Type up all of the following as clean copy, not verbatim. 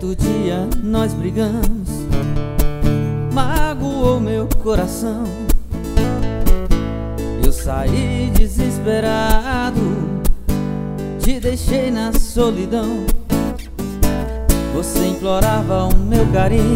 Certo dia nós brigamos, magoou meu coração. Eu saí desesperado, te deixei na solidão. Você implorava o meu carinho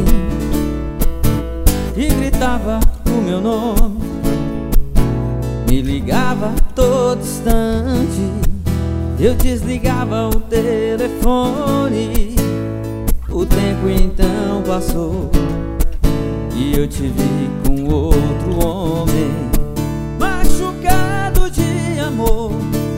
e gritava o meu nome. Me ligava todo instante, eu desligava o telefone. O tempo então passou e eu te vi com outro homem. Machucado de amor,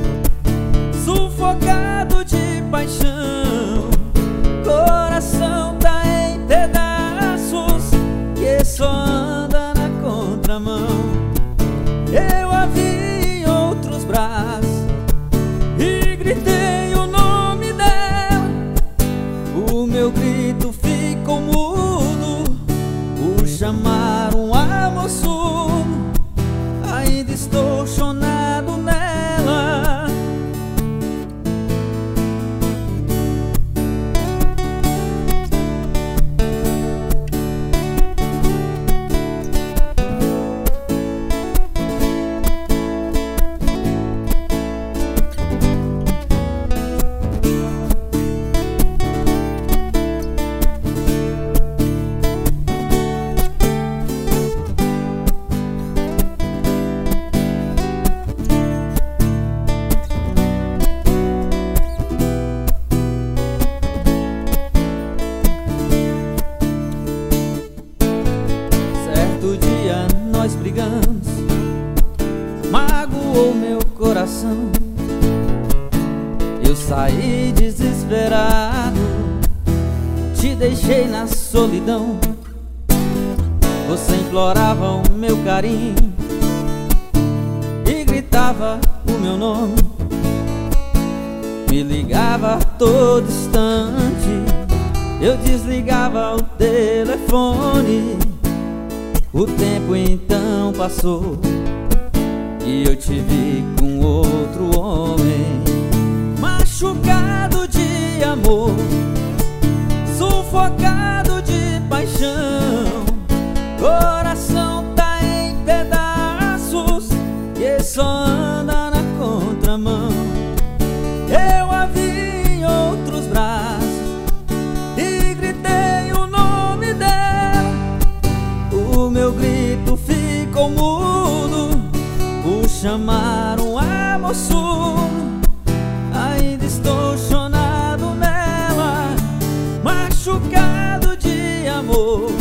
sufocado de paixão, coração tá em pedaços que só anda na contramão. Eu a vi em outros braços e gritei o nome dela. O meu grito ficou mudo, por chamar um amor surdo. Ainda estou chonado nela. Nós brigamos, magoou meu coração. Eu saí desesperado, te deixei na solidão. Você implorava o meu carinho e gritava o meu nome. Me ligava a todo instante, eu desligava o telefone. O tempo então passou e eu te vi com outro homem. Machucado de amor, sufocado de paixão, coração tá em pedaços que só anda na contramão. Eu a vi em outros braços e gritei o nome dela. O meu grito ficou mudo, por chamar um amor surdo. Ainda estou chonado nela. Machucado de amor,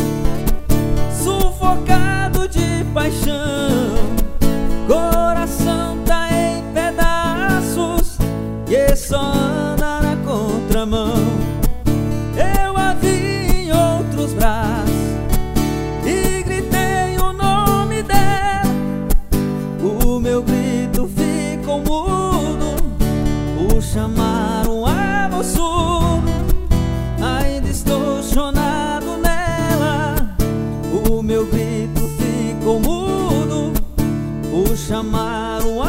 sufocado de paixão, coração tá em pedaços que só anda na contramão. Eu a vi em outros braços e gritei o nome dela. O meu grito ficou mudo, por chamar um amor surdo. Ainda estou chonado nela. O meu grito ficou mudo, por chamar um